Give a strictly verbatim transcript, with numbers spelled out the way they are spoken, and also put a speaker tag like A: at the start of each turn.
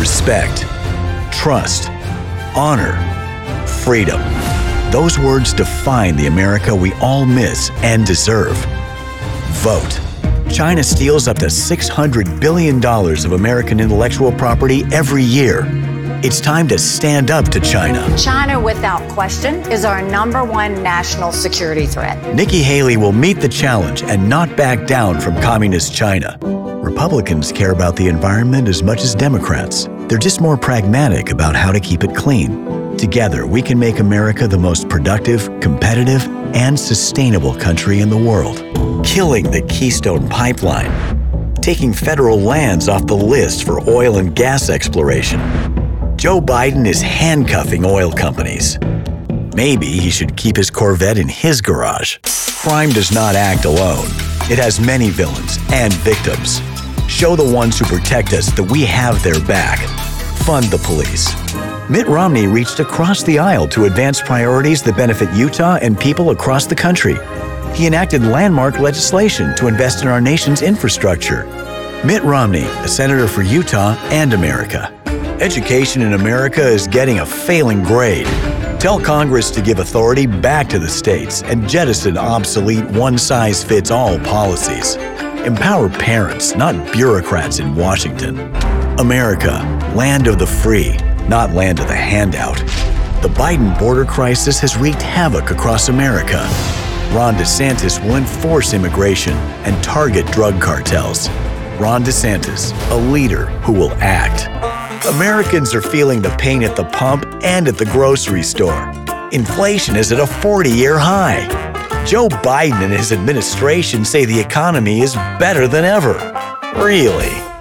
A: respect, trust, honor, freedom. Those words define the America we all miss and deserve. Vote. China steals up to six hundred billion dollars of American intellectual property every year. It's time to stand up to China.
B: China, without question, is our number one national security threat.
A: Nikki Haley will meet the challenge and not back down from communist China. Republicans care about the environment as much as Democrats. They're just more pragmatic about how to keep it clean. Together, we can make America the most productive, competitive, and sustainable country in the world. Killing the Keystone Pipeline. Taking federal lands off the list for oil and gas exploration. Joe Biden is handcuffing oil companies. Maybe he should keep his Corvette in his garage. Crime does not act alone. It has many villains and victims. Show the ones who protect us that we have their back. Fund the police. Mitt Romney reached across the aisle to advance priorities that benefit Utah and people across the country. He enacted landmark legislation to invest in our nation's infrastructure. Mitt Romney, a senator for Utah and America. Education in America is getting a failing grade. Tell Congress to give authority back to the states and jettison obsolete one-size-fits-all policies. Empower parents, not bureaucrats in Washington. America, land of the free, not land of the handout. The Biden border crisis has wreaked havoc across America. Ron DeSantis will enforce immigration and target drug cartels. Ron DeSantis, a leader who will act. Americans are feeling the pain at the pump and at the grocery store. Inflation is at a forty-year high. Joe Biden and his administration say the economy is better than ever. Really?